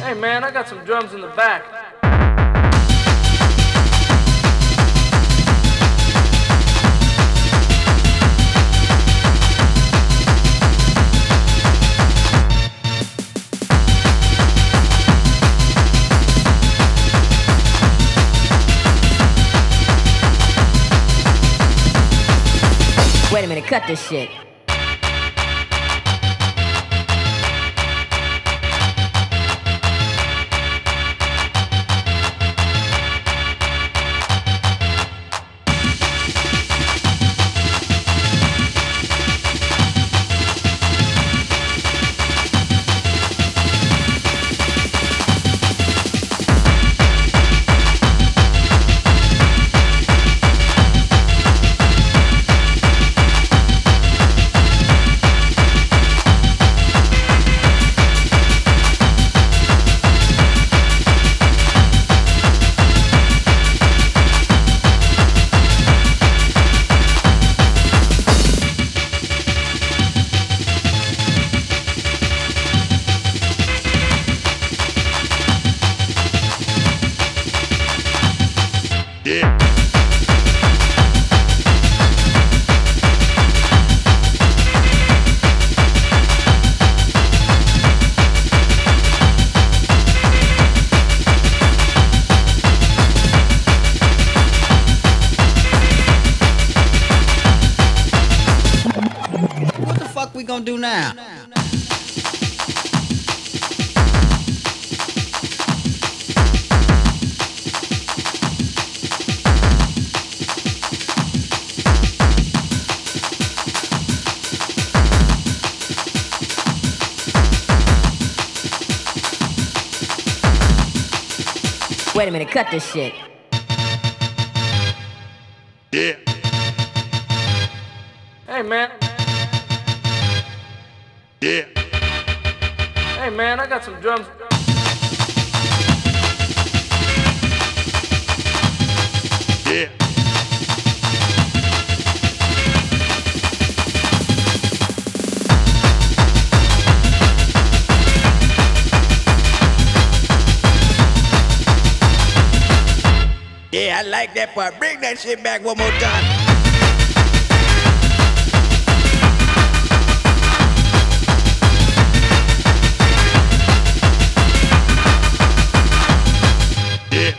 Hey man, I got some drums in the back. Wait a minute, cut this shit. What the fuck we gonna do now? Wait a minute, cut this shit. Yeah. Hey man. Yeah. Hey man, I got some drums. Yeah. Yeah, I like that part. Bring that shit back one more time. Yeah.